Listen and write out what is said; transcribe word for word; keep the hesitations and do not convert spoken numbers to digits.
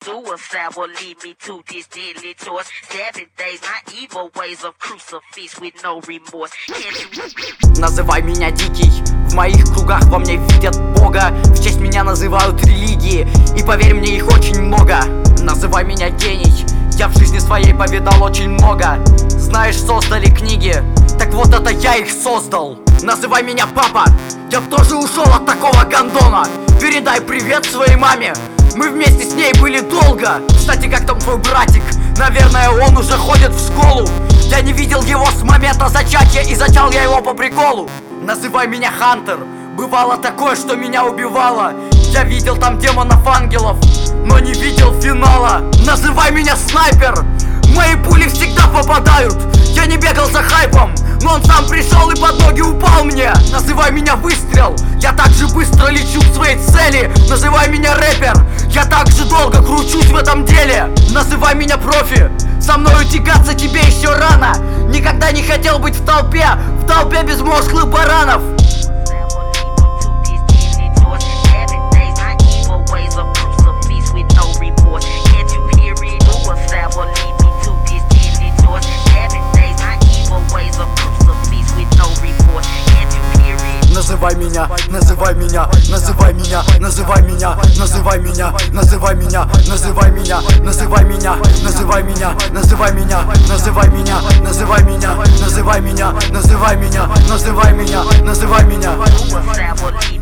Suicide will lead me to this deadly choice. Seven days, not evil ways of crucifix with no remorse. Называй меня дикий, в моих кругах во мне видят Бога. В честь меня называют религии, и поверь мне, их очень много. Называй меня гений, я в жизни своей повидал очень много. Знаешь, создали книги, так вот это я их создал. Называй меня папа, я б тоже ушел от такого гондона. Передай привет своей маме, мы вместе с ней были долго. Кстати, как там твой братик? Наверное, он уже ходит в школу. Я не видел его с момента зачатия, и зачал я его по приколу. Называй меня Хантер, бывало такое, что меня убивало. Я видел там демонов-ангелов, но не видел финала. Называй меня Снайпер, мои пули всегда попадают. Я не бегал за хайпом, но он сам пришел и под ноги упал мне. Называй меня Выстрел, я так же быстро лечу к своей цели. Называй меня Рэпер, я так же долго кручусь в этом деле. Называй меня Профи, со мной тягаться тебе еще рано. Никогда не хотел быть в толпе, в толпе безмозглых баранов. Называй меня, называй меня, называй меня, называй меня, называй меня, называй меня, называй меня, называй меня, называй меня, называй меня, называй меня, называй меня, называй меня, называй меня, называй меня, называй меня.